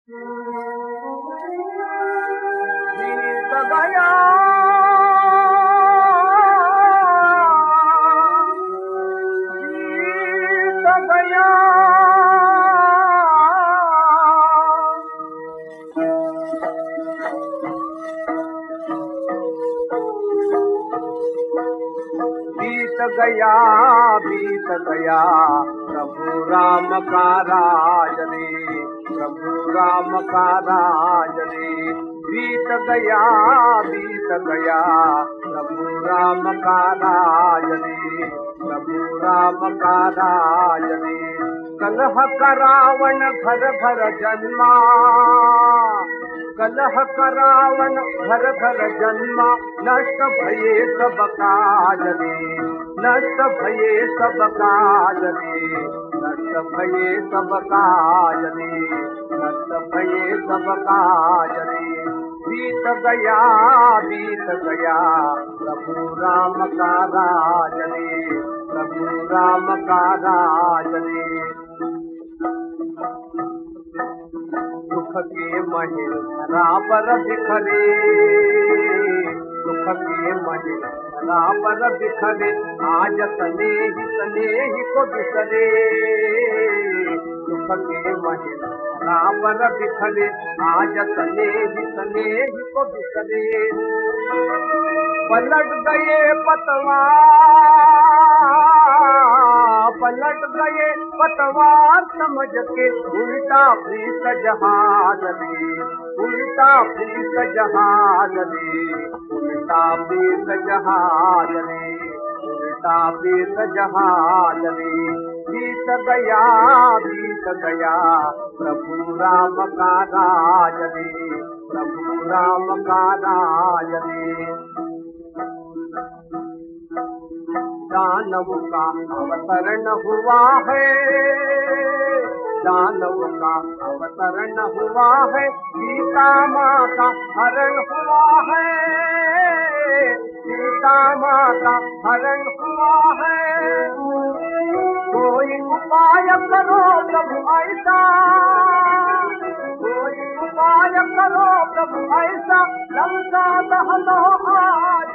बीत गया बीत गया बीत गया प्रभु राम का राज रे, प्रभु राम का राज रे। बीत गया प्रभु राम का राज रे, प्रभु राम का राज रे। कलह का रावण घर घर जन्मा, कलह का रावण घर घर जन्मा। नष्ट भये सब काज रे, नष्ट भये सब काज रे, नष्ट भये सब काज रे, नष्ट भये सब काज रे। बीत गया प्रभु राम का राज रे, प्रभु राम का राज रे। सुख के महल रावर बिखरे, सुख के महल रावर बिखरे। आज स्नेही को बिसरे, सुख के महल रावर बिखरे। आज स्नेही को बिसरे। पलट गए पतवार समझ के। उल्टा प्रीत जहाज रे, उल्टा प्रीत जहाज रे, उल्टा प्रीत जहाज रे, उल्टा प्रीत जहाज रे। बीत गया प्रभु राम का राज रे, प्रभु राम का राज रे। दानव का अवतरण हुआ है, दानव का अवतरण हुआ है। सीता माँ का हरण हुआ है, सीता माँ का हरण हुआ है। कोई उपाय करो प्रभु ऐसा, कोई उपाय करो प्रभु ऐसा। लंका दहनो आज